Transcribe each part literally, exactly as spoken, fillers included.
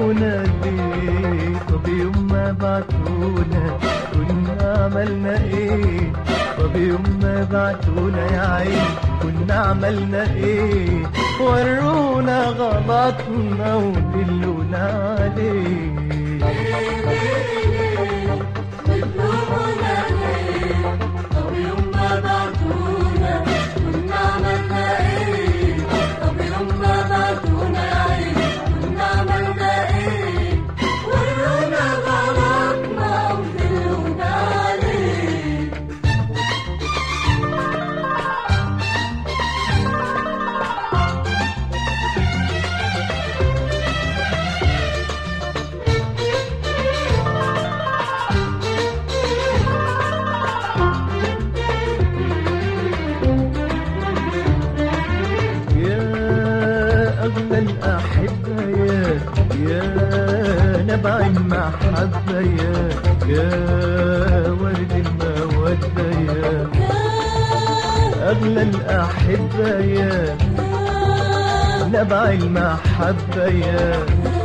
ورجعونا ليه؟ طب يوم ما بعتونا كنا عملنا ايه؟ طب يوم ما بعتونا يا عين كنا عملنا ايه؟ ورونا غلطنا ودلونا عليه. نبع المحبة يا يا ورد المودة يا أغلى الأحبة يا نبع المحبة يا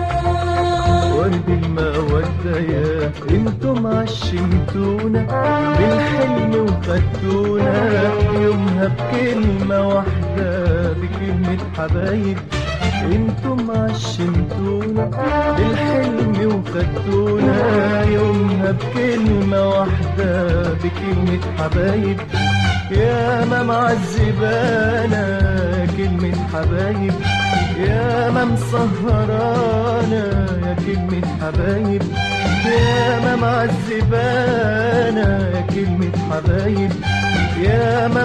ورد المودة يا. انتم عشمتونا بالحلم وخدتونا يومها بكلمة واحدة بكلمة حبايب. انتم عشمتونا بالحلم وخدتونا يومها بكلمة واحدة بكلمة حبايب. يا ما معذبانا كلمة حبايب يا ما مسهرانا يا كلمة حبايب. يا ما معذبانا يا كلمة حبايب يا ما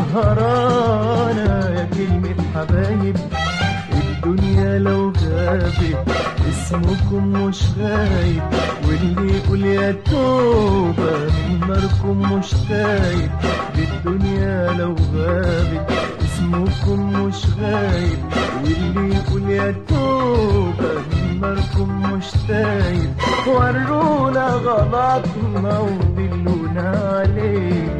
مسهرانا يا كلمة حبايب. الدنيا لو غابت اسمكم مش غايب واللي يقول يا توبة من ناركم مش تايب. الدنيا لو غابت اسمكم مش غايب واللي يقول يا توبة من ناركم مش تايب. ورونا غلطنا ودلونا عليه.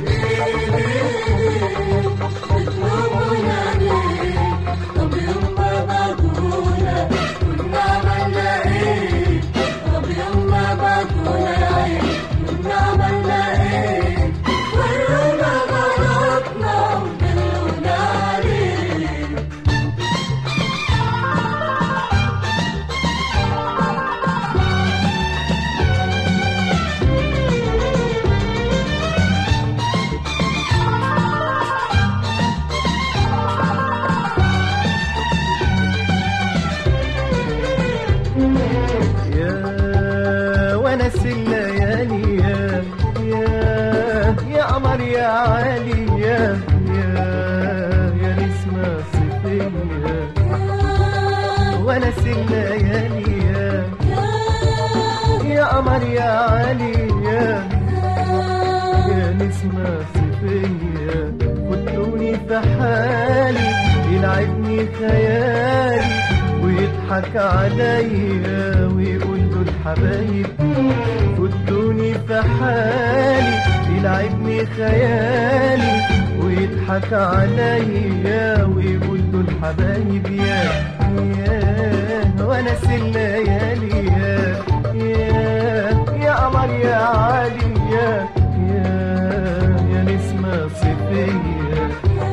ونس الليالي يا يا يا قمر يا عالي يا يا يا نسمة صيفية. ونس الليالي يا يا قمر يا عالي يا يا نسمة صيفية. خدوني في حالي يلعبني خيالي ويضحك عليا ويقول له الحبايب. خدوني في حالي يلعبني خيالي ويضحك عليا ويقول له الحبايب. يا يا ونس الليالي يا يا يا قمر يا عالي يا يا يا نسمة صيفية.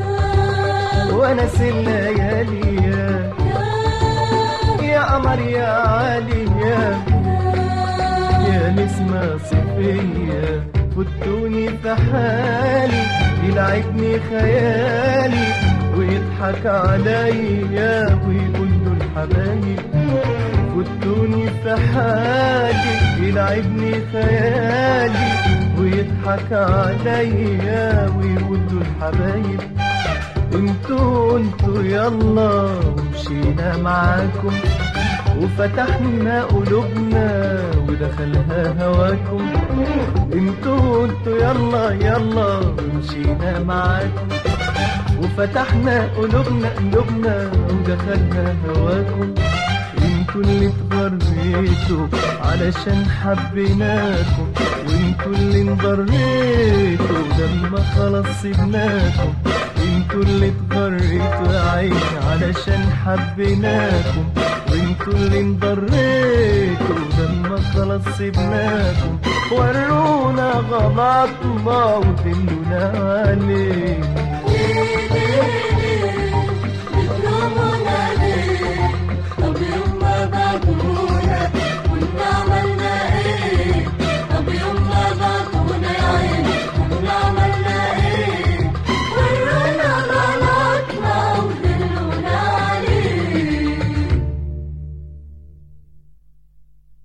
ونس الليالي يا يا قمر يا عالي يا يا نسمة صيفية. خدوني في حالي يلعبني خيالي ويضحك عليا ويقول له الحبايب. خدوني في حالي يلعبني خيالي ويضحك عليا ويقول له الحبايب. انتوا قلتوا يلا ومشينا معاكم وفتحنا قلوبنا ودخلها هواكم. انتوا قلتوا يلا يلا ومشينا معاكم وفتحنا قلوبنا قلوبنا ودخلها هواكم. انتوا اللي اتغريتوا علشان حبيناكم وانتوا اللي انضريتوا لما خلاص سيبناكم. انتوا اللي اتغريتوا يا عيني علشان حبيناكم وانتوا انتوا اللي انضريتوا لما خلاص سيبناكم، ورونا غلطنا ودلونا عليه.